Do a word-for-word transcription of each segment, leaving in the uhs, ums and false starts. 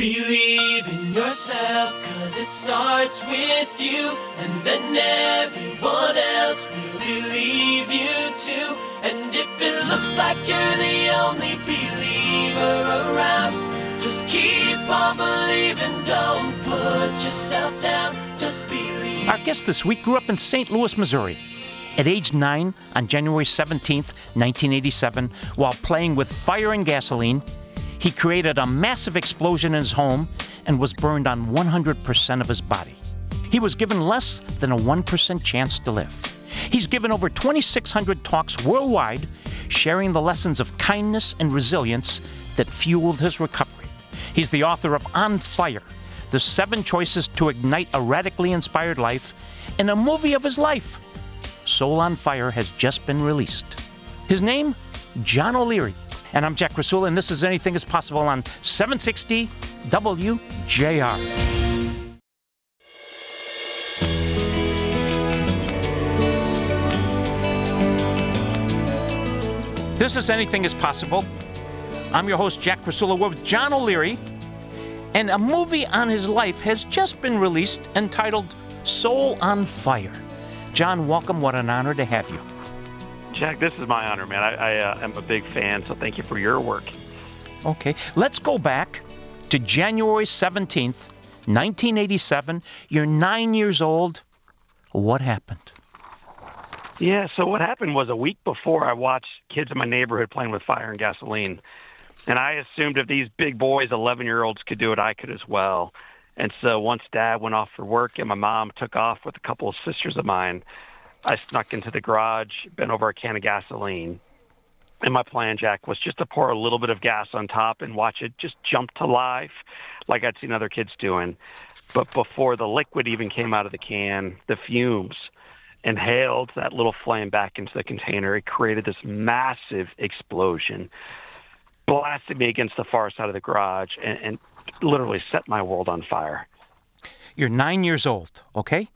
Believe in yourself, cause it starts with you, and then everyone else will believe you too. And if it looks like you're the only believer around, just keep on believing, don't put yourself down, just believe. Our guest this week grew up in Saint Louis, Missouri. At age nine, on January seventeenth, nineteen eighty-seven, while playing with fire and gasoline, he created a massive explosion in his home and was burned on one hundred percent of his body. He was given less than a one percent chance to live. He's given over twenty-six hundred talks worldwide, sharing the lessons of kindness and resilience that fueled his recovery. He's the author of On Fire, the seven choices to ignite a radically inspired life, and a movie of his life. Soul on Fire has just been released. His name, John O'Leary. And I'm Jack Krasula, and this is Anything is Possible on seven sixty W J R. This is Anything is Possible. I'm your host, Jack Krasula. We're with John O'Leary, and a movie on his life has just been released entitled Soul on Fire. John, welcome. What an honor to have you. Jack, this is my honor, man. I, I uh, am a big fan, so thank you for your work. Okay, let's go back to January seventeenth, nineteen eighty-seven. You're nine years old. What happened? Yeah, so what happened was a week before I watched kids in my neighborhood playing with fire and gasoline. And I assumed if these big boys, eleven-year-olds, could do it, I could as well. And so once Dad went off for work and my mom took off with a couple of sisters of mine, I snuck into the garage, bent over a can of gasoline. And my plan, Jack, was just to pour a little bit of gas on top and watch it just jump to life like I'd seen other kids doing. But before the liquid even came out of the can, the fumes inhaled that little flame back into the container. It created this massive explosion, blasted me against the far side of the garage, and, and literally set my world on fire. You're nine years old, okay?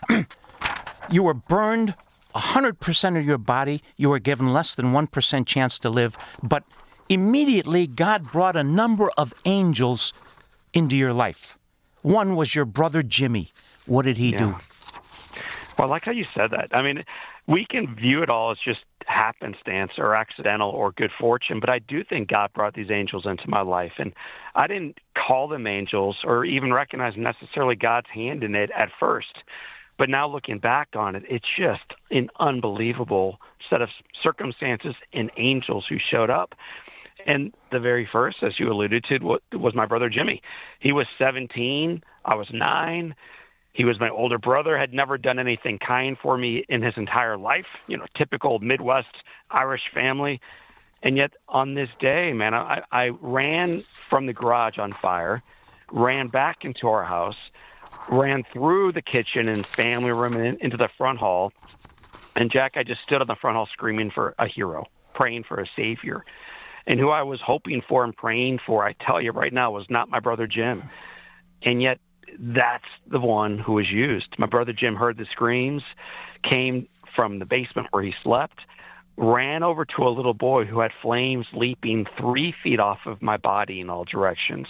You were burned one hundred percent of your body. You were given less than one percent chance to live. But immediately, God brought a number of angels into your life. One was your brother, Jimmy. What did he yeah. do? Well, I like how you said that. I mean, we can view it all as just happenstance or accidental or good fortune, but I do think God brought these angels into my life. And I didn't call them angels or even recognize necessarily God's hand in it at first. But now looking back on it, it's just an unbelievable set of circumstances and angels who showed up. And the very first, as you alluded to, was my brother Jimmy. He was seventeen. I was nine. He was my older brother, had never done anything kind for me in his entire life, you know, typical Midwest Irish family. And yet on this day, man, I, I ran from the garage on fire, ran back into our house, ran through the kitchen and family room and into the front hall. And Jack, I just stood on the front hall screaming for a hero, praying for a savior. And who I was hoping for and praying for, I tell you right now, was not my brother Jim. And yet that's the one who was used. My brother Jim heard the screams, came from the basement where he slept, ran over to a little boy who had flames leaping three feet off of my body in all directions.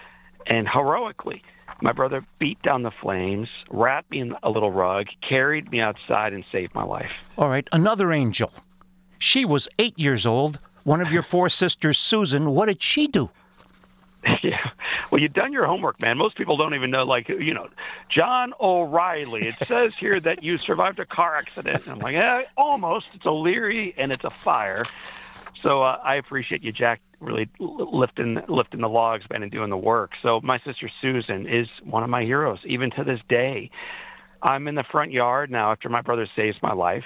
And heroically, my brother beat down the flames, wrapped me in a little rug, carried me outside, and saved my life. All right, another angel. She was eight years old. One of your four sisters, Susan, what did she do? Yeah. Well, you've done your homework, man. Most people don't even know, like, you know, John O'Reilly. It says here that you survived a car accident. And I'm like, yeah, almost. It's O'Leary, and it's a fire. So uh, I appreciate you, Jack, really lifting lifting the logs, man, and doing the work. So my sister Susan is one of my heroes, even to this day. I'm in the front yard now after my brother saves my life.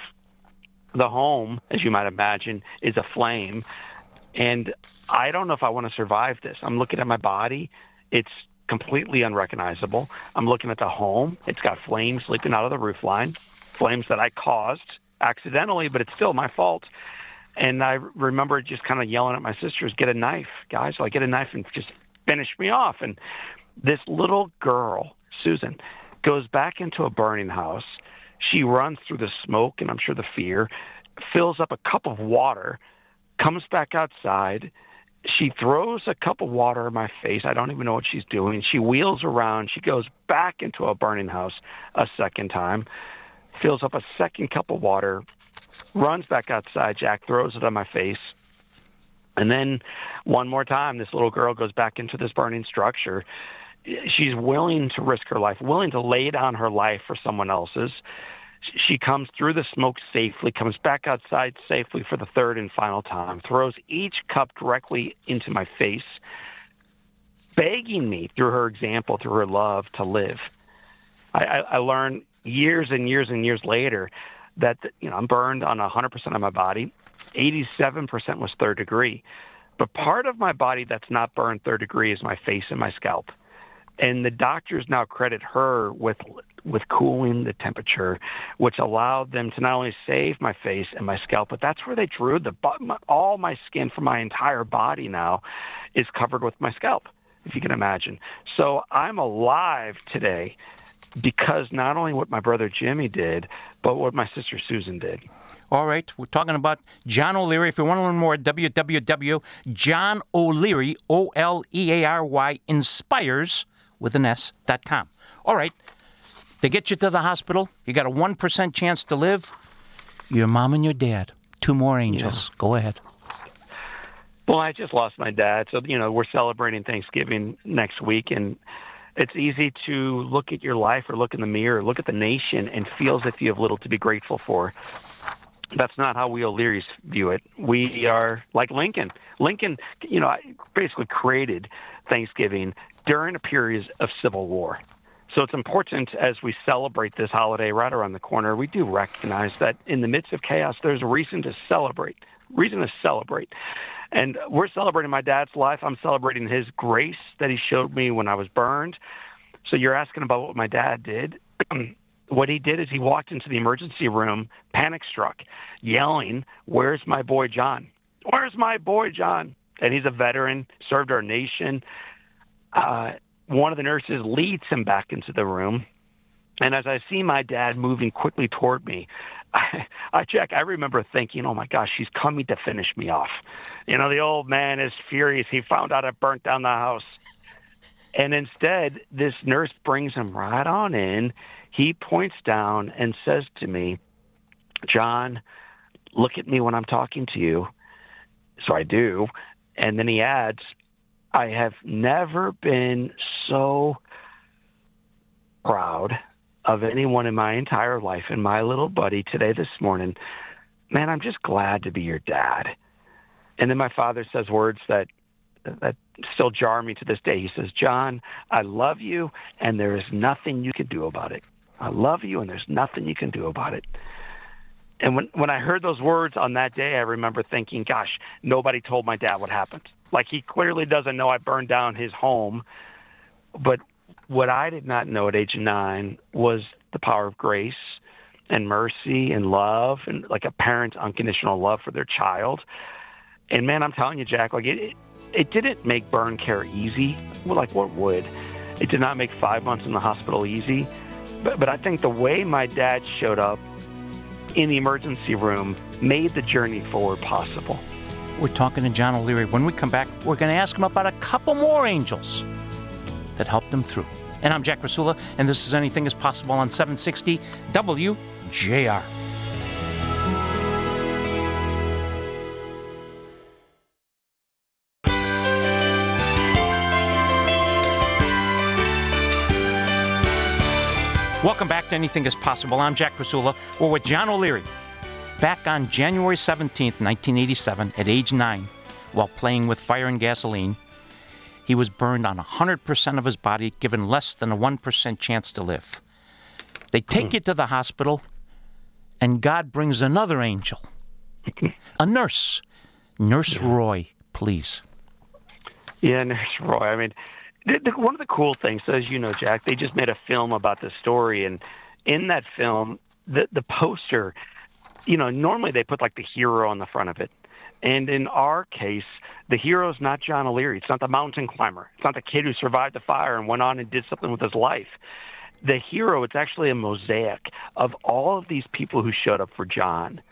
The home, as you might imagine, is aflame. And I don't know if I want to survive this. I'm looking at my body. It's completely unrecognizable. I'm looking at the home. It's got flames leaping out of the roof line, flames that I caused accidentally, but it's still my fault. And I remember just kind of yelling at my sisters, get a knife, guys. Like, get a knife and just finish me off. And this little girl, Susan, goes back into a burning house. She runs through the smoke, and I'm sure the fear, fills up a cup of water, comes back outside, She throws a cup of water in my face. I don't even know what she's doing. She wheels around. She goes back into a burning house a second time, fills up a second cup of water, runs back outside. Jack throws it on my face. And then one more time, this little girl goes back into this burning structure. She's willing to risk her life, willing to lay down her life for someone else's. She comes through the smoke safely, comes back outside safely for the third and final time, throws each cup directly into my face, begging me through her example, through her love, to live. I, I, I learned years and years and years later that, you know, I'm burned on one hundred percent of my body. eighty-seven percent was third degree. But part of my body that's not burned third degree is my face and my scalp. And the doctors now credit her with with cooling the temperature, which allowed them to not only save my face and my scalp, but that's where they drew the all my skin from my entire body now is covered with my scalp, if you can imagine. So I'm alive today because not only what my brother Jimmy did, but what my sister Susan did. All right, we're talking about John O'Leary. If you want to learn more, w w w dot john o'leary, O L E A R Y, inspires, with an S, dot com. All right, they get you to the hospital. You got a one percent chance to live. Your mom and your dad, two more angels. Yeah. Go ahead. Well, I just lost my dad. So, you know, we're celebrating Thanksgiving next week, and it's easy to look at your life or look in the mirror, look at the nation, and feel as if you have little to be grateful for. That's not how we O'Learys view it. We are like Lincoln. Lincoln, you know, basically created Thanksgiving during a period of civil war. So it's important as we celebrate this holiday right around the corner, we do recognize that in the midst of chaos, there's a reason to celebrate, reason to celebrate. And we're celebrating my dad's life. I'm celebrating his grace that he showed me when I was burned. So you're asking about what my dad did. What he did is he walked into the emergency room, panic struck, yelling, "Where's my boy John? Where's my boy John?" And he's a veteran, served our nation. Uh, one of the nurses leads him back into the room. And as I see my dad moving quickly toward me, I, I check. I remember thinking, oh, my gosh, she's coming to finish me off. You know, the old man is furious. He found out I burnt down the house. And instead, this nurse brings him right on in. He points down and says to me, "John, look at me when I'm talking to you." So I do. And then he adds, "I have never been so proud of anyone in my entire life, and my little buddy today this morning. Man, I'm just glad to be your dad." And then my father says words that that still jar me to this day. He says, "John, I love you, and there is nothing you can do about it. I love you, and there's nothing you can do about it." And when, when I heard those words on that day, I remember thinking, gosh, nobody told my dad what happened. Like, he clearly doesn't know I burned down his home. But what I did not know at age nine was the power of grace and mercy and love, and like a parent's unconditional love for their child. And man, I'm telling you, Jack, like it, it didn't make burn care easy. Well, like what would? It did not make five months in the hospital easy. But, but I think the way my dad showed up in the emergency room made the journey forward possible. We're talking to John O'Leary. When we come back, we're going to ask him about a couple more angels that helped him through. And I'm Jack Rasula, and this is Anything is Possible on seven sixty W J R. Welcome back to Anything is Possible. I'm Jack Rasula. We're with John O'Leary. Back on January seventeenth, nineteen eighty-seven, at age nine, while playing with fire and gasoline, he was burned on one hundred percent of his body, given less than a one percent chance to live. They take you to the hospital, and God brings another angel, a nurse. Nurse Roy, please. Yeah, Nurse Roy. I mean, the, the, one of the cool things, as you know, Jack, they just made a film about this story, and in that film, the, the poster, you know, normally they put like the hero on the front of it. And in our case, the hero's not John O'Leary. It's not the mountain climber. It's not the kid who survived the fire and went on and did something with his life. The hero, it's actually a mosaic of all of these people who showed up for John.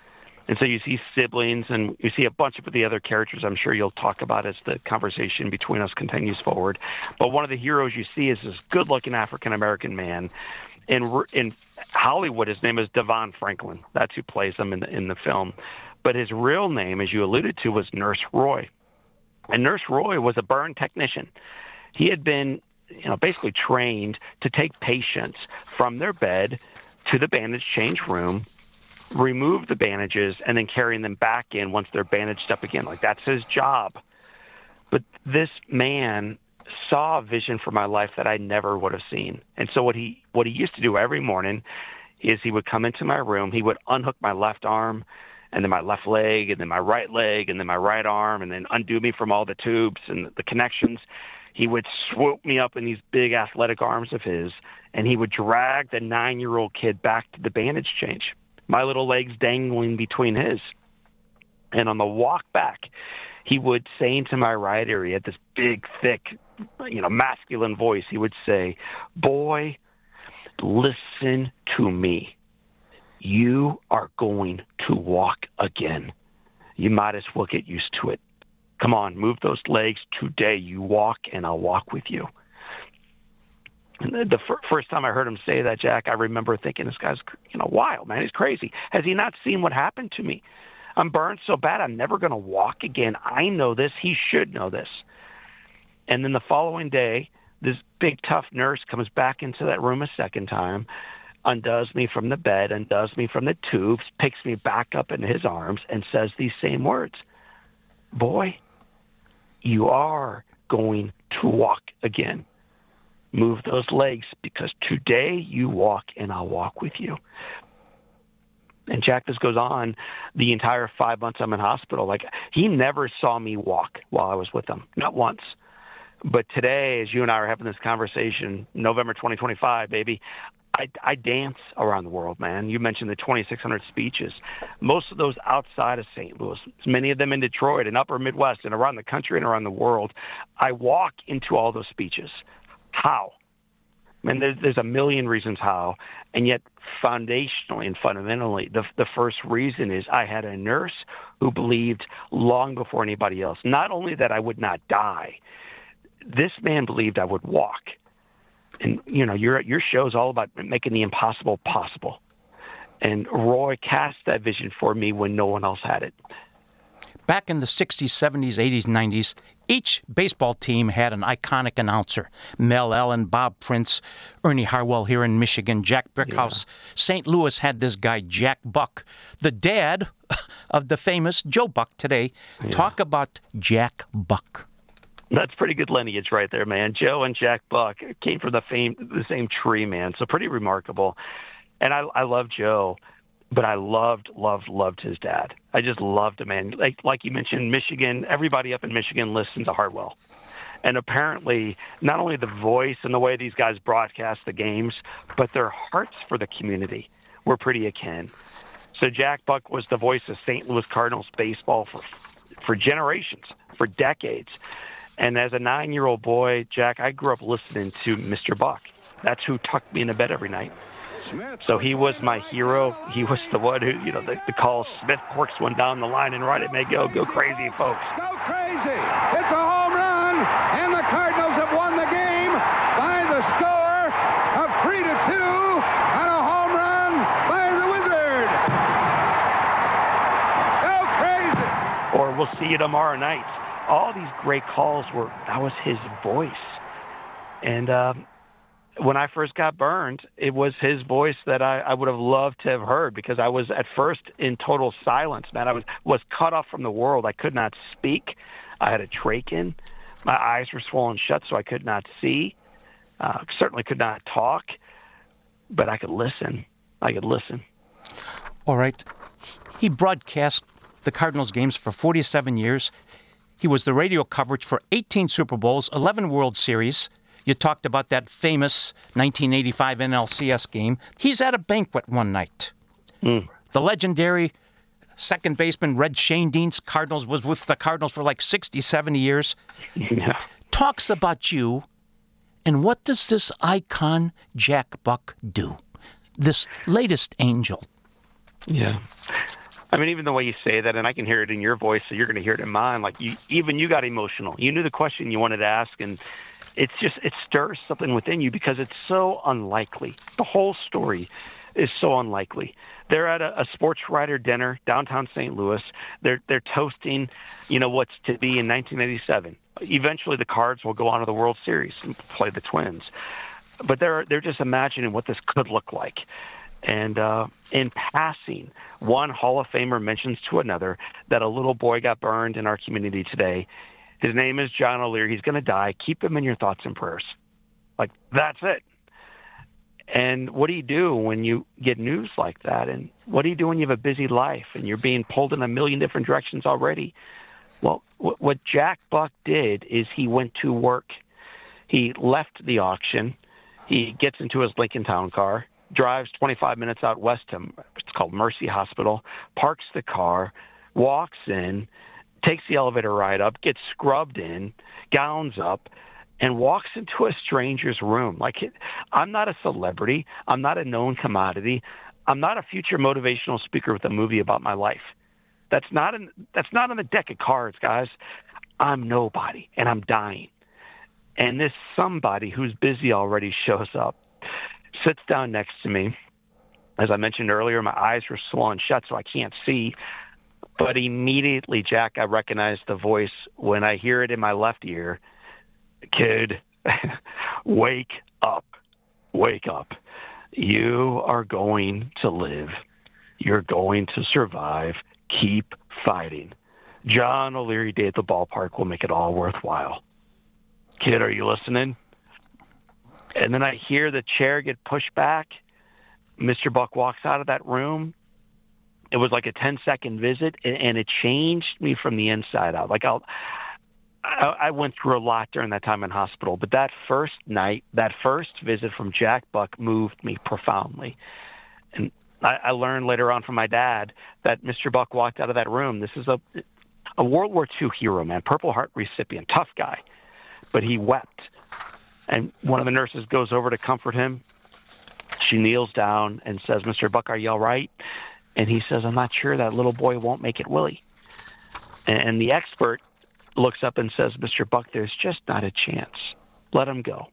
And so you see siblings, and you see a bunch of the other characters I'm sure you'll talk about as the conversation between us continues forward. But one of the heroes you see is this good-looking African-American man. In, in Hollywood, his name is Devon Franklin. That's who plays him in the, in the film. But his real name, as you alluded to, was Nurse Roy. And Nurse Roy was a burn technician. He had been, you know, basically trained to take patients from their bed to the bandage change room, remove the bandages, and then carrying them back in once they're bandaged up again. Like, that's his job. But this man saw a vision for my life that I never would have seen. And so what he what he used to do every morning is he would come into my room, he would unhook my left arm, and then my left leg, and then my right leg, and then my right arm, and then undo me from all the tubes and the connections. He would swoop me up in these big athletic arms of his, and he would drag the nine-year-old kid back to the bandage change, my little legs dangling between his. And on the walk back, he would say into my right ear, he had this big, thick, you know, masculine voice. He would say, "Boy, listen to me. You are going to walk again. You might as well get used to it. Come on, move those legs. Today you walk, and I'll walk with you." And the, the f- first time I heard him say that, Jack, I remember thinking, this guy's, you know, wild, man. He's crazy. Has he not seen what happened to me? I'm burned so bad I'm never going to walk again. I know this. He should know this. And then the following day, this big, tough nurse comes back into that room a second time, undoes me from the bed, undoes me from the tubes, picks me back up in his arms, and says these same words: "Boy, you are going to walk again. Move those legs, because today you walk and I'll walk with you." And Jack, this goes on the entire five months I'm in hospital. Like, he never saw me walk while I was with him, not once. But today, as you and I are having this conversation, November twenty twenty-five, baby, I, I dance around the world, man. You mentioned the twenty-six hundred speeches. Most of those outside of Saint Louis, many of them in Detroit and upper Midwest and around the country and around the world. I walk into all those speeches. How? I mean, there's, there's a million reasons how, and yet foundationally and fundamentally, the, the first reason is I had a nurse who believed long before anybody else, not only that I would not die, this man believed I would walk. And, you know, your your show is all about making the impossible possible. And Roy cast that vision for me when no one else had it. Back in the sixties, seventies, eighties, nineties, each baseball team had an iconic announcer. Mel Allen, Bob Prince, Ernie Harwell here in Michigan, Jack Brickhouse. Yeah. Saint Louis had this guy, Jack Buck, the dad of the famous Joe Buck today. Yeah. Talk about Jack Buck. That's pretty good lineage right there, man. Joe and Jack Buck came from the, fame, the same tree, man, so pretty remarkable. And I, I love Joe, but I loved, loved, loved his dad. I just loved him, man. Like, like you mentioned, Michigan, everybody up in Michigan listened to Harwell. And apparently, not only the voice and the way these guys broadcast the games, but their hearts for the community were pretty akin. So Jack Buck was the voice of Saint Louis Cardinals baseball for for generations, for decades. And as a nine-year-old boy, Jack, I grew up listening to Mister Buck. That's who tucked me into bed every night. So he was my hero. He was the one who, you know, the, the call, Smith works one down the line and right it may go. Go crazy, folks. Go crazy. It's a home run, and the Cardinals have won the game by the score of three to two on a home run by the Wizard. Go crazy. Or we'll see you tomorrow night. All these great calls were, that was his voice. And um, when I first got burned, it was his voice that I, I would have loved to have heard, because I was at first in total silence, man. I was, was cut off from the world. I could not speak. I had a trach in. My eyes were swollen shut, so I could not see. Uh, certainly could not talk, but I could listen. I could listen. All right. He broadcast the Cardinals games for forty-seven years. He was the radio coverage for eighteen Super Bowls, eleven World Series. You talked about that famous nineteen eighty-five N L C S game. He's at a banquet one night. Mm. The legendary second baseman Red Schoendienst, Cardinals, was with the Cardinals for like sixty, seventy years. Yeah. Talks about you, and what does this icon Jack Buck do? This latest angel. Yeah. I mean, even the way you say that, and I can hear it in your voice, so you're going to hear it in mine. Like you, even you got emotional. You knew the question you wanted to ask, and it's just it stirs something within you because it's so unlikely. The whole story is so unlikely. They're at a, a sports writer dinner downtown Saint Louis. They're they're toasting, you know, what's to be in nineteen eighty-seven. Eventually, the Cards will go on to the World Series and play the Twins, but they're they're just imagining what this could look like. And uh, in passing, one Hall of Famer mentions to another that a little boy got burned in our community today. His name is John O'Leary. He's going to die. Keep him in your thoughts and prayers. Like, that's it. And what do you do when you get news like that? And what do you do when you have a busy life and you're being pulled in a million different directions already? Well, what Jack Buck did is he went to work. He left the auction. He gets into his Lincoln Town car, drives twenty-five minutes out west to, it's called Mercy Hospital, parks the car, walks in, takes the elevator ride up, gets scrubbed in, gowns up, and walks into a stranger's room. Like, it, I'm not a celebrity. I'm not a known commodity. I'm not a future motivational speaker with a movie about my life. That's not in, that's not on the deck of cards, guys. I'm nobody, and I'm dying. And this somebody who's busy already shows up, sits down next to me. As I mentioned earlier, my eyes were swollen shut, so I can't see. But immediately, Jack, I recognize the voice when I hear it in my left ear. Kid, wake up. Wake up. You are going to live. You're going to survive. Keep fighting. John O'Leary Day at the ballpark will make it all worthwhile. Kid, are you listening? And then I hear the chair get pushed back. Mister Buck walks out of that room. It was like a ten-second visit, and it changed me from the inside out. Like I'll, I, I went through a lot during that time in hospital, but that first night, that first visit from Jack Buck moved me profoundly. And I, I learned later on from my dad that Mister Buck walked out of that room. This is a, a World War Two hero, man, Purple Heart recipient, tough guy, but he wept. And one of the nurses goes over to comfort him. She kneels down and says, Mister Buck, are you all right? And he says, I'm not sure. That little boy won't make it, Willie. And the expert looks up and says, Mister Buck, there's just not a chance. Let him go.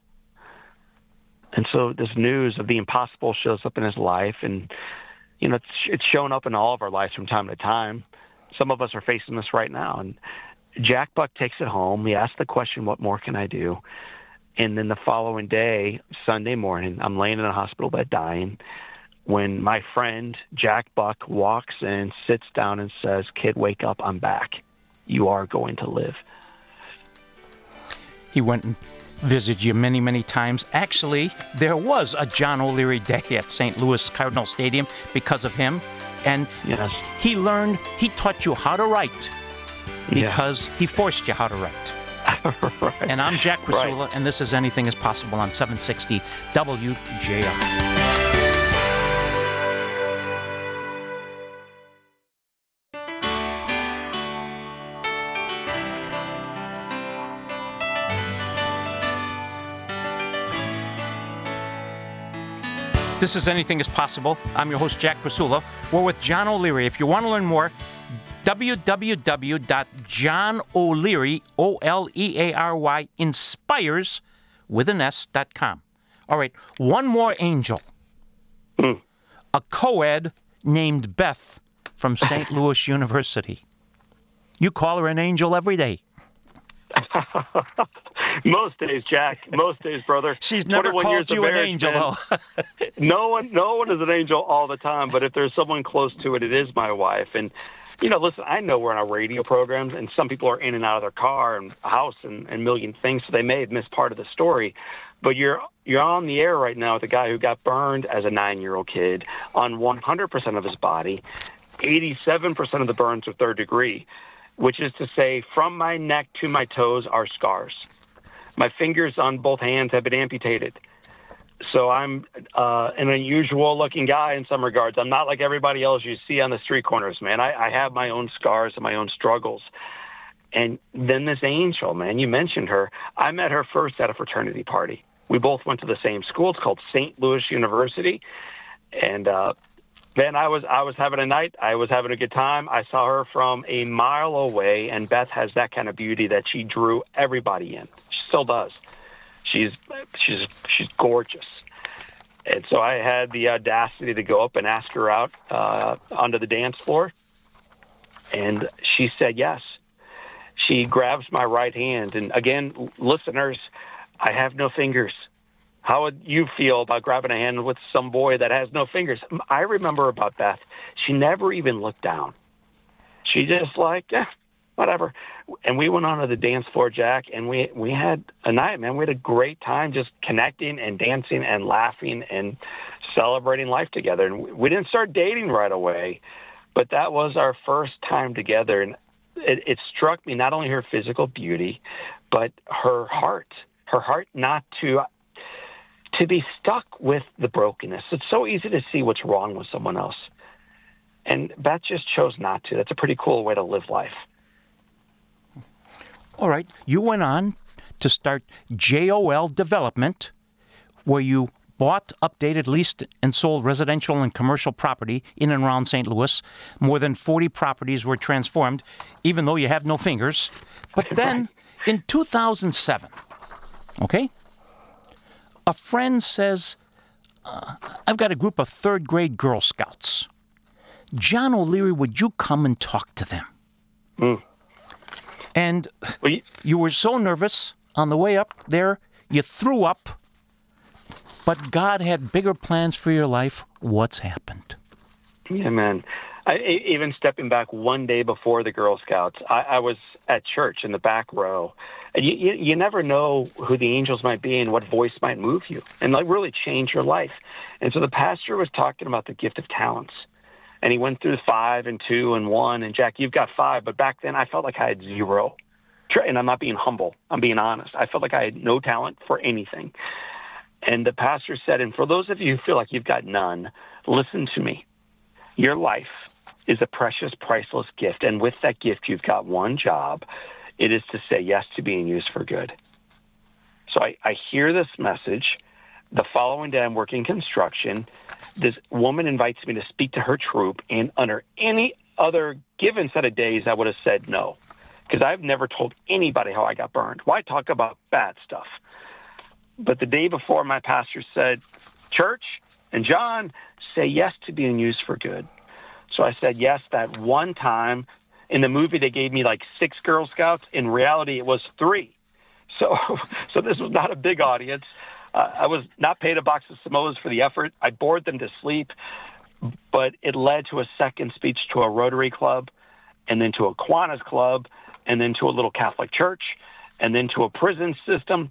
And so this news of the impossible shows up in his life. And, you know, it's, it's shown up in all of our lives from time to time. Some of us are facing this right now. And Jack Buck takes it home. He asks the question, what more can I do? And then the following day, Sunday morning, I'm laying in a hospital bed dying when my friend Jack Buck walks in, sits down and says, kid, wake up, I'm back. You are going to live. He went and visited you many, many times. Actually, there was a John O'Leary Day at Saint Louis Cardinal Stadium because of him. And yes. he learned, he taught you how to write because yeah. he forced you how to write. Right. And I'm Jack Krasula, right. and this is Anything is Possible on seven sixty W J R. This is Anything is Possible. I'm your host, Jack Krasula. We're with John O'Leary. If you want to learn more, w w w dot john o'leary, O L E A R Y, inspires, with an S, dot com. All right, one more angel. Mm. A co-ed named Beth from Saint Louis University. You call her an angel every day. Most days, Jack. Most days, brother. She's never called you an angel, though. no one, no one is an angel all the time. But if there's someone close to it, it is my wife. And you know, listen, I know we're on our radio programs, and some people are in and out of their car and house and a million things, so they may have missed part of the story. But you're you're on the air right now with a guy who got burned as a nine-year-old kid on one hundred percent of his body. eighty-seven percent of the burns are third degree, which is to say, from my neck to my toes are scars. My fingers on both hands have been amputated. So I'm uh, an unusual-looking guy in some regards. I'm not like everybody else you see on the street corners, man. I, I have my own scars and my own struggles. And then this angel, man, you mentioned her. I met her first at a fraternity party. We both went to the same school. It's called Saint Louis University. And uh, Man, I was I was having a night. I was having a good time. I saw her from a mile away, and Beth has that kind of beauty that she drew everybody in. She still does. She's she's she's gorgeous. And so I had the audacity to go up and ask her out uh, onto the dance floor, and she said yes. She grabs my right hand, and again, listeners, I have no fingers. How would you feel about grabbing a hand with some boy that has no fingers? I remember about Beth. She never even looked down. She just like, yeah, whatever. And we went on to the dance floor, Jack, and we, we had a night, man. We had a great time just connecting and dancing and laughing and celebrating life together. And we didn't start dating right away, but that was our first time together. And it, it struck me not only her physical beauty, but her heart, her heart not to... to be stuck with the brokenness. It's so easy to see what's wrong with someone else. And Beth just chose not to. That's a pretty cool way to live life. All right. You went on to start J O L Development, where you bought, updated, leased, and sold residential and commercial property in and around Saint Louis. More than forty properties were transformed, even though you have no fingers. But then in two thousand seven, okay, a friend says, uh, I've got a group of third grade Girl Scouts. John O'Leary, would you come and talk to them? Mm. And well, you, you were so nervous on the way up there, you threw up, but God had bigger plans for your life. What's happened? Yeah, man. I, even stepping back one day before the Girl Scouts, I, I was at church in the back row. And you, you, you never know who the angels might be and what voice might move you and like really change your life. And so the pastor was talking about the gift of talents. And he went through five and two and one. And Jack, you've got five. But back then I felt like I had zero. And I'm not being humble. I'm being honest. I felt like I had no talent for anything. And the pastor said, and for those of you who feel like you've got none, listen to me. Your life is a precious, priceless gift. And with that gift, you've got one job. It is to say yes to being used for good. So I, I hear this message. The following day, I'm working construction. This woman invites me to speak to her troop. And under any other given set of days, I would have said no. Because I've never told anybody how I got burned. Why talk about bad stuff? But the day before, my pastor said, church and John, say yes to being used for good. So I said yes that one time. In the movie, they gave me like six Girl Scouts. In reality, it was three. So so this was not a big audience. Uh, I was not paid a box of Samoas for the effort. I bored them to sleep. But it led to a second speech to a Rotary Club, and then to a Kiwanis Club, and then to a little Catholic church, and then to a prison system.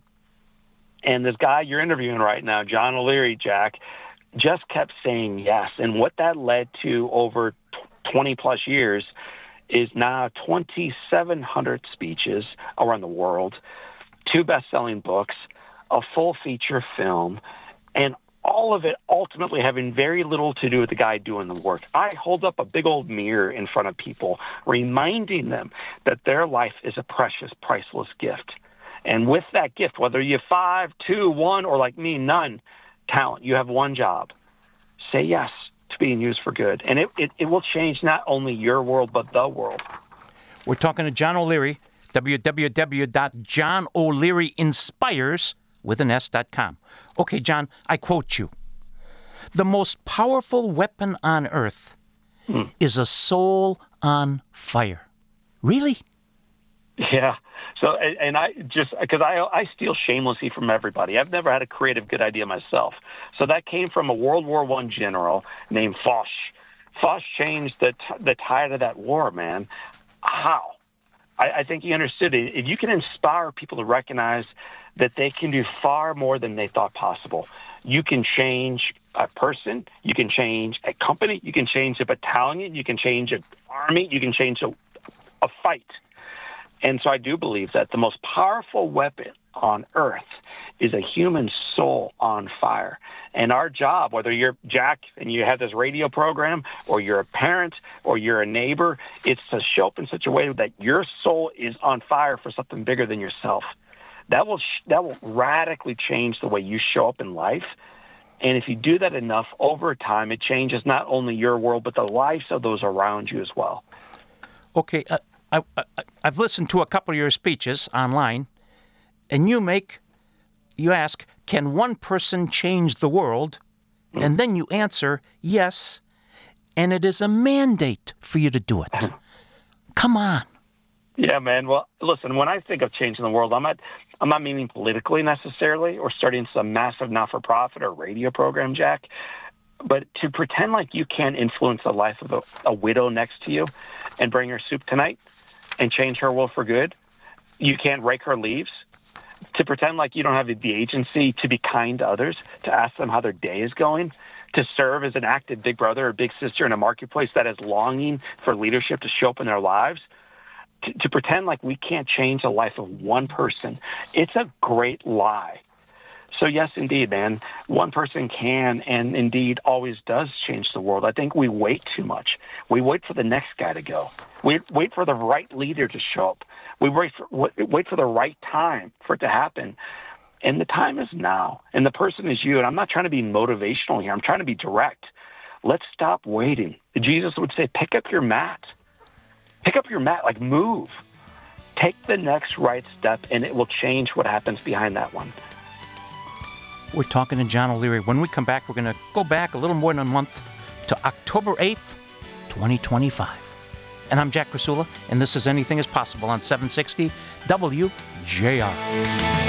And this guy you're interviewing right now, John O'Leary, Jack, just kept saying yes. And what that led to over twenty plus years is now twenty-seven hundred speeches around the world, two best-selling books, a full feature film, and all of it ultimately having very little to do with the guy doing the work. I hold up a big old mirror in front of people, reminding them that their life is a precious, priceless gift. And with that gift, whether you have five, two, one, or like me, none, talent, you have one job. Say yes to being used for good. And it, it, it will change not only your world, but the world. We're talking to John O'Leary, w w w dot john o'leary inspires with an S dot com. Okay, John, I quote you. The most powerful weapon on earth hmm. is a soul on fire. Really? Yeah. So, and, and I just, because I, I steal shamelessly from everybody. I've never had a creative good idea myself. So that came from a World War One general named Foch. Foch changed the, t- the tide of that war, man. How? I, I think he understood it. If you can inspire people to recognize that they can do far more than they thought possible, you can change a person, you can change a company, you can change a battalion, you can change an army, you can change a, a fight. And so I do believe that the most powerful weapon on earth is a human soul on fire. And our job, whether you're Jack and you have this radio program, or you're a parent, or you're a neighbor, it's to show up in such a way that your soul is on fire for something bigger than yourself. That will sh- that will radically change the way you show up in life. And if you do that enough over time, it changes not only your world, but the lives of those around you as well. Okay, uh, I, I, I've listened to a couple of your speeches online, and you make, you ask, can one person change the world? And then you answer, yes, and it is a mandate for you to do it. Come on. Yeah, man. Well, listen, when I think of changing the world, I'm not, I'm not meaning politically necessarily or starting some massive not-for-profit or radio program, Jack, but to pretend like you can't influence the life of a, a widow next to you and bring her soup tonight and change her world for good. You can't rake her leaves. To pretend like you don't have the agency to be kind to others, to ask them how their day is going, to serve as an active big brother or big sister in a marketplace that is longing for leadership to show up in their lives. To, to pretend like we can't change the life of one person, it's a great lie. So yes, indeed, man, one person can and indeed always does change the world. I think we wait too much. We wait for the next guy to go. We wait for the right leader to show up. We wait for, wait for the right time for it to happen. And the time is now. And the person is you. And I'm not trying to be motivational here. I'm trying to be direct. Let's stop waiting. Jesus would say, pick up your mat. Pick up your mat, like move. Take the next right step, and it will change what happens behind that one. We're talking to John O'Leary. When we come back, we're going to go back a little more than a month to October eighth, twenty twenty-five. And I'm Jack Krasula, and this is Anything is Possible on seven sixty W J R.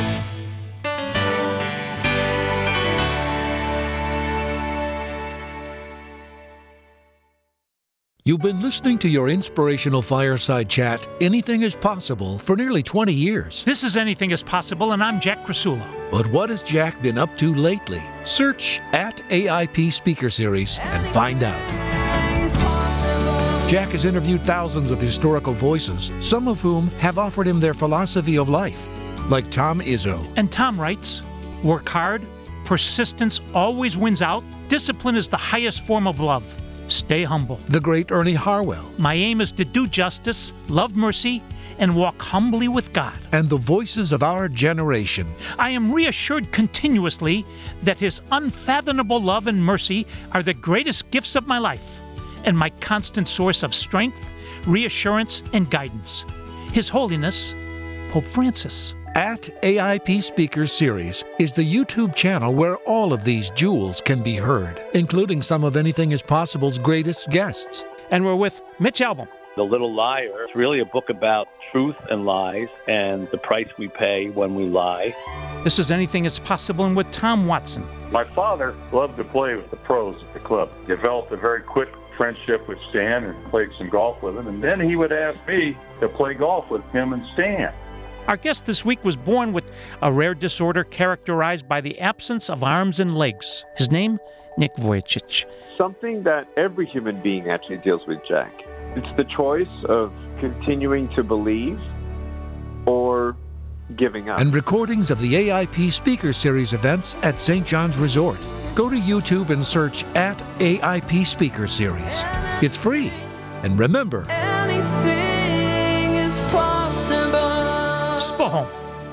You've been listening to your inspirational fireside chat, Anything is Possible, for nearly twenty years. This is Anything is Possible, and I'm Jack Krasula. But what has Jack been up to lately? Search at A I P Speaker Series and find out. Jack has interviewed thousands of historical voices, some of whom have offered him their philosophy of life, like Tom Izzo. And Tom writes, work hard, persistence always wins out, discipline is the highest form of love. Stay humble. The great Ernie Harwell. My aim is to do justice, love mercy, and walk humbly with God. And the voices of our generation. I am reassured continuously that His unfathomable love and mercy are the greatest gifts of my life and my constant source of strength, reassurance, and guidance. His Holiness, Pope Francis. At A I P Speakers Series is the YouTube channel where all of these jewels can be heard, including some of Anything is Possible's greatest guests. And we're with Mitch Albom. The Little Liar is really a book about truth and lies and the price we pay when we lie. This is Anything is Possible, and with Tom Watson. My father loved to play with the pros at the club. Developed a very quick friendship with Stan and played some golf with him. And then he would ask me to play golf with him and Stan. Our guest this week was born with a rare disorder characterized by the absence of arms and legs. His name, Nick Vujicic. Something that every human being actually deals with, Jack. It's the choice of continuing to believe or giving up. And recordings of the A I P Speaker Series events at Saint John's Resort. Go to YouTube and search at A I P Speaker Series. It's free. And remember, anything is possible. Spohom.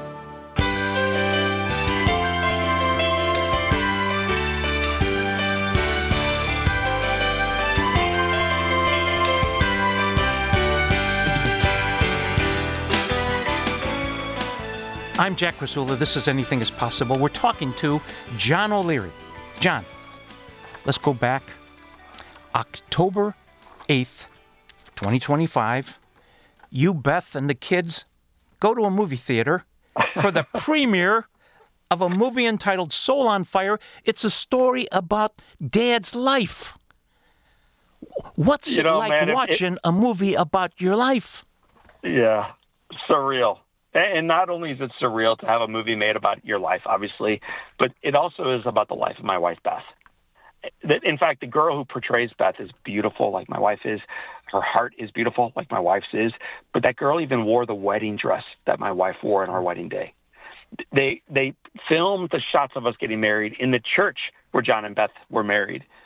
I'm Jack Krasula. This is Anything is Possible. We're talking to John O'Leary. John, let's go back. October eighth, twenty twenty-five. You, Beth, and the kids go to a movie theater for the premiere of a movie entitled Soul on Fire. It's a story about Dad's life. What's You it know, like man, if- watching a movie about your life? Yeah, surreal. And not only is it surreal to have a movie made about your life, obviously, but it also is about the life of my wife, Beth. In fact, the girl who portrays Beth is beautiful, like my wife is. Her heart is beautiful, like my wife's is. But that girl even wore the wedding dress that my wife wore on our wedding day. They they filmed the shots of us getting married in the church where John and Beth were married.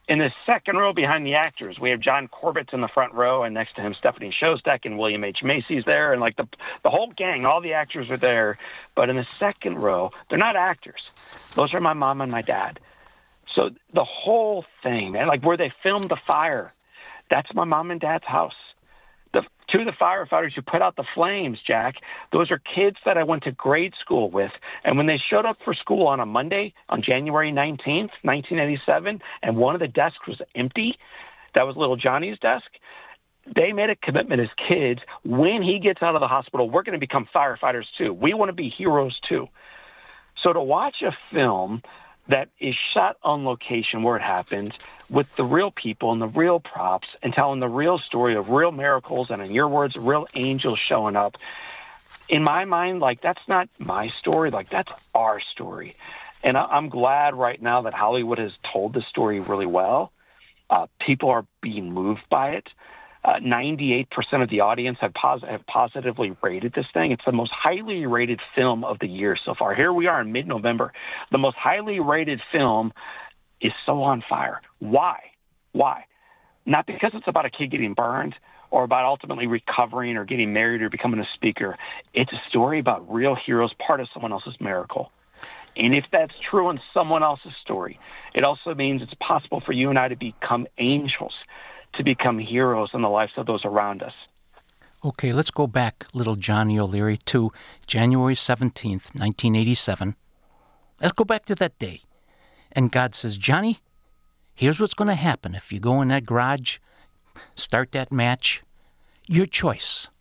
In the second row behind the actors, we have John Corbett's in the front row, and next to him, Stephanie Shostak and William H. Macy's there, and like the the whole gang, all the actors are there. But in the second row, they're not actors. Those are my mom and my dad. So the whole thing, man, like where they filmed the fire, that's my mom and dad's house. The two of the firefighters who put out the flames, Jack, those are kids that I went to grade school with. And when they showed up for school on a Monday, on January nineteenth, nineteen eighty-seven, and one of the desks was empty, that was little Johnny's desk, they made a commitment as kids, when he gets out of the hospital, we're going to become firefighters too. We want to be heroes too. So to watch a film that is shot on location where it happened with the real people and the real props and telling the real story of real miracles and, in your words, real angels showing up, in my mind, like, that's not my story. Like, that's our story. And I- I'm glad right now that Hollywood has told the story really well. Uh, people are being moved by it. Uh, ninety-eight percent of the audience have, pos- have positively rated this thing. It's the most highly rated film of the year so far. Here we are in mid-November. The most highly rated film is so on fire. Why? Why? Not because it's about a kid getting burned or about ultimately recovering or getting married or becoming a speaker. It's a story about real heroes, part of someone else's miracle. And if that's true in someone else's story, it also means it's possible for you and I to become angels, to become heroes in the lives of those around us. Okay, let's go back, little Johnny O'Leary, to January seventeenth, nineteen eighty-seven. Let's go back to that day. And God says, Johnny, here's what's going to happen if you go in that garage, start that match. Your choice.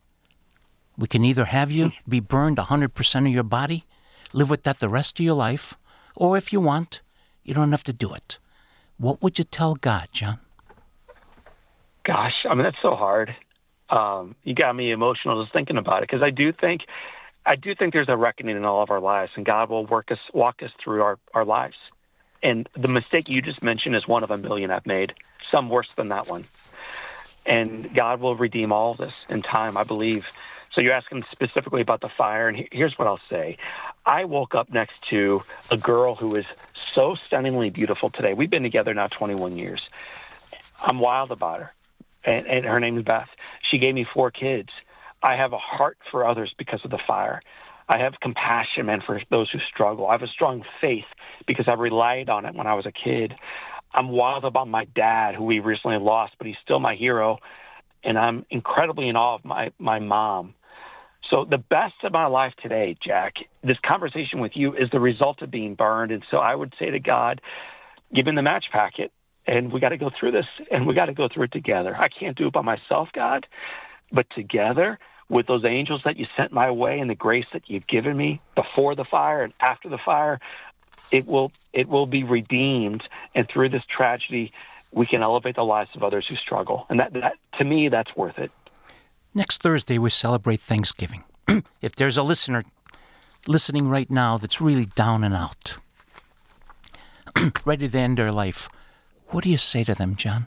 We can either have you be burned one hundred percent of your body, live with that the rest of your life, or if you want, you don't have to do it. What would you tell God, John? Gosh, I mean, that's so hard. Um, you got me emotional just thinking about it, because I do think, I do think there's a reckoning in all of our lives, and God will work us, walk us through our, our lives. And the mistake you just mentioned is one of a million I've made, some worse than that one. And God will redeem all of this in time, I believe. So you're asking specifically about the fire, and here's what I'll say. I woke up next to a girl who is so stunningly beautiful today. We've been together now twenty-one years. I'm wild about her. And, and her name is Beth. She gave me four kids. I have a heart for others because of the fire. I have compassion, man, for those who struggle. I have a strong faith because I relied on it when I was a kid. I'm wild about my dad, who we recently lost, but he's still my hero. And I'm incredibly in awe of my, my mom. So the best of my life today, Jack, this conversation with you is the result of being burned. And so I would say to God, give him the match packet. And we got to go through this, and we got to go through it together. I can't do it by myself, God, but together with those angels that you sent my way and the grace that you've given me before the fire and after the fire, it will it will be redeemed. And through this tragedy, we can elevate the lives of others who struggle. And that, that to me, that's worth it. Next Thursday, we celebrate Thanksgiving. If there's a listener listening right now that's really down and out, ready to end their life, what do you say to them, John?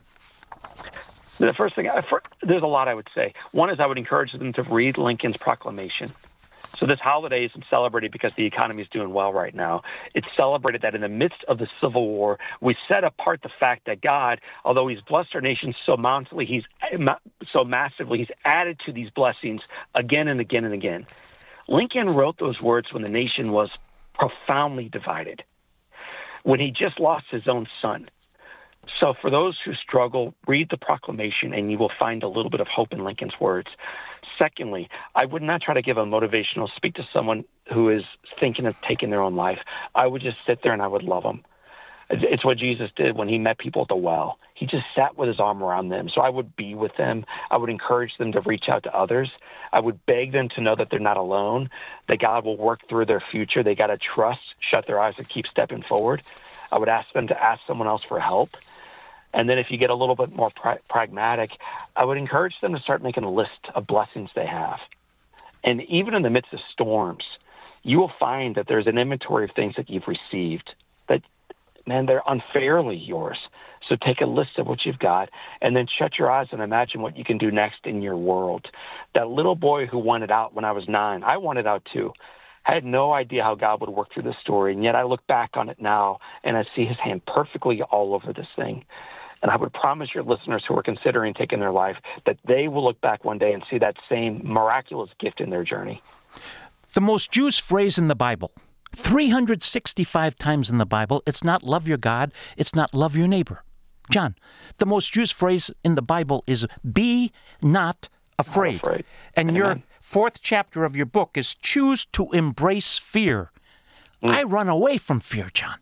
The first thing, I, for, there's a lot I would say. One is I would encourage them to read Lincoln's proclamation. So this holiday isn't celebrated because the economy is doing well right now. It's celebrated that in the midst of the Civil War, we set apart the fact that God, although he's blessed our nation so mountainly, he's so massively, he's added to these blessings again and again and again. Lincoln wrote those words when the nation was profoundly divided, when he just lost his own son. So for those who struggle, read the proclamation and you will find a little bit of hope in Lincoln's words. Secondly, I would not try to give a motivational speak to someone who is thinking of taking their own life. I would just sit there and I would love them. It's what Jesus did when he met people at the well. He just sat with his arm around them. So I would be with them. I would encourage them to reach out to others. I would beg them to know that they're not alone, that God will work through their future. They got to trust, shut their eyes, and keep stepping forward. I would ask them to ask someone else for help. And then if you get a little bit more pra- pragmatic, I would encourage them to start making a list of blessings they have. And even in the midst of storms, you will find that there's an inventory of things that you've received that, man, they're unfairly yours. So take a list of what you've got and then shut your eyes and imagine what you can do next in your world. That little boy who wanted out when I was nine, I wanted out too. I had no idea how God would work through this story, and yet I look back on it now, and I see his hand perfectly all over this thing. And I would promise your listeners who are considering taking their life that they will look back one day and see that same miraculous gift in their journey. The most used phrase in the Bible, three hundred sixty-five times in the Bible, it's not love your God, it's not love your neighbor. John, the most used phrase in the Bible is be not afraid. Not afraid. And Amen. your fourth chapter of your book is choose to embrace fear. Mm. I run away from fear, John.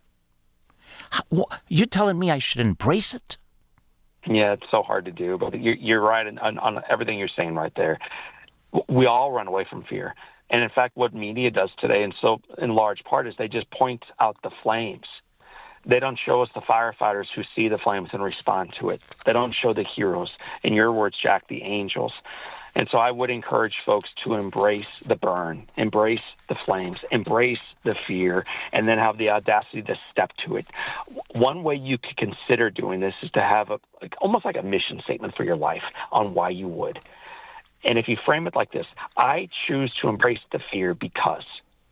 How, you're telling me I should embrace it? Yeah, it's so hard to do, but you're, you're right on, on everything you're saying right there. We all run away from fear. And in fact, what media does today, and so in large part, is they just point out the flames. They don't show us the firefighters who see the flames and respond to it. They don't show the heroes. In your words, Jack, the angels. And so I would encourage folks to embrace the burn, embrace the flames, embrace the fear, and then have the audacity to step to it. One way you could consider doing this is to have a like, almost like a mission statement for your life on why you would. And if you frame it like this, I choose to embrace the fear because,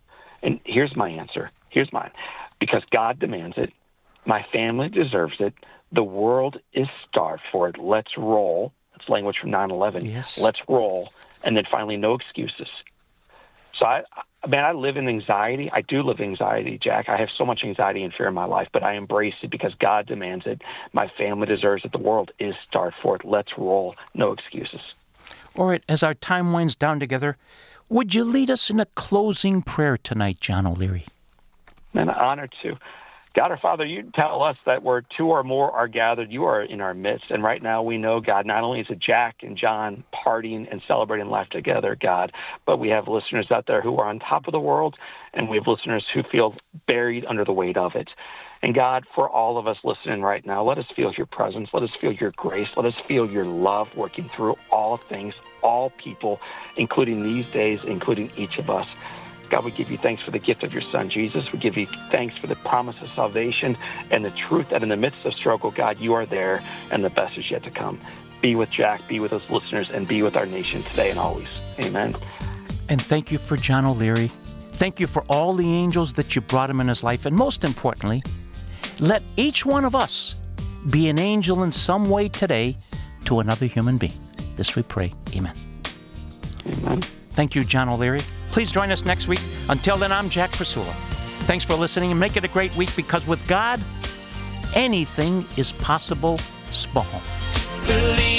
and here's my answer, here's mine, because God demands it, my family deserves it, the world is starved for it, let's roll. That's language from nine eleven. Yes. Let's roll. And then finally, no excuses. So, I, I man, I live in anxiety. I do live in anxiety, Jack. I have so much anxiety and fear in my life, but I embrace it because God demands it. My family deserves it. The world is starved for it. Let's roll. No excuses. All right, as our time winds down together, would you lead us in a closing prayer tonight, John O'Leary? Man, honored to. God, our Father, you tell us that where two or more are gathered, you are in our midst. And right now we know, God, not only is it Jack and John partying and celebrating life together, God, but we have listeners out there who are on top of the world, and we have listeners who feel buried under the weight of it. And God, for all of us listening right now, let us feel your presence. Let us feel your grace. Let us feel your love working through all things, all people, including these days, including each of us. God, we give you thanks for the gift of your Son, Jesus. We give you thanks for the promise of salvation and the truth that in the midst of struggle, God, you are there and the best is yet to come. Be with Jack, be with us listeners, and be with our nation today and always. Amen. And thank you for John O'Leary. Thank you for all the angels that you brought him in his life. And most importantly, let each one of us be an angel in some way today to another human being. This we pray. Amen. Amen. Thank you, John O'Leary. Please join us next week. Until then, I'm Jack Priscilla. Thanks for listening, and make it a great week, because with God, anything is possible. Small. Believe